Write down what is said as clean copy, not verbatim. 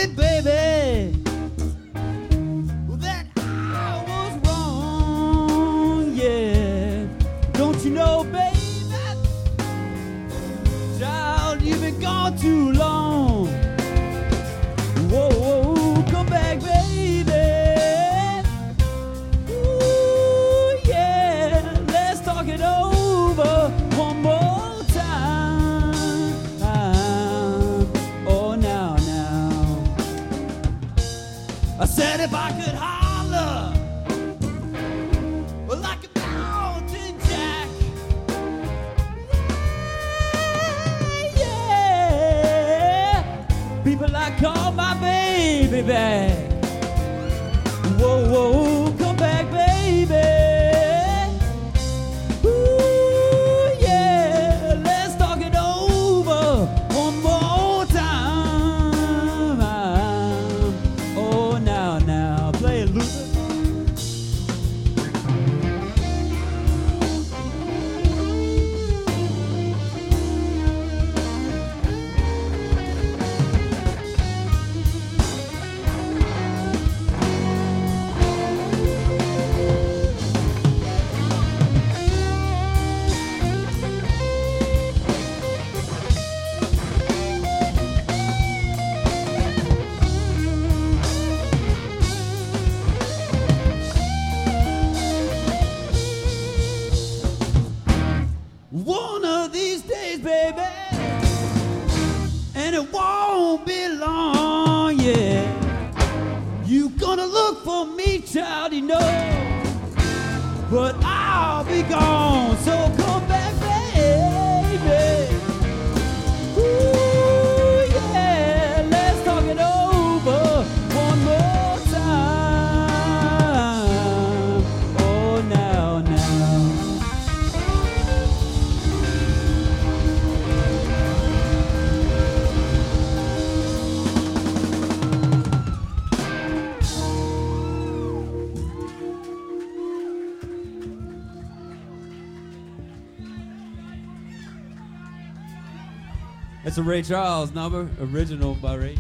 me, baby, that I was wrong, yeah. Don't you know, baby, child, you've been gone too long. Whoa, whoa, come back, baby. Ooh, yeah, let's talk it over one more time. Oh, now. I said if I could holler like a mountain jack, yeah, people I call my baby back. Whoa, whoa, come back, baby. Ooh, yeah, let's talk it over one more time. Oh, now, play it, Luther. One of these days, baby, and it won't be long, yeah. You gonna look for me, child, you know, but I'll be gone, so come back, baby. Ooh, yeah, let's talk it over one more time. Oh, now. It's a Ray Charles number, original by Ray.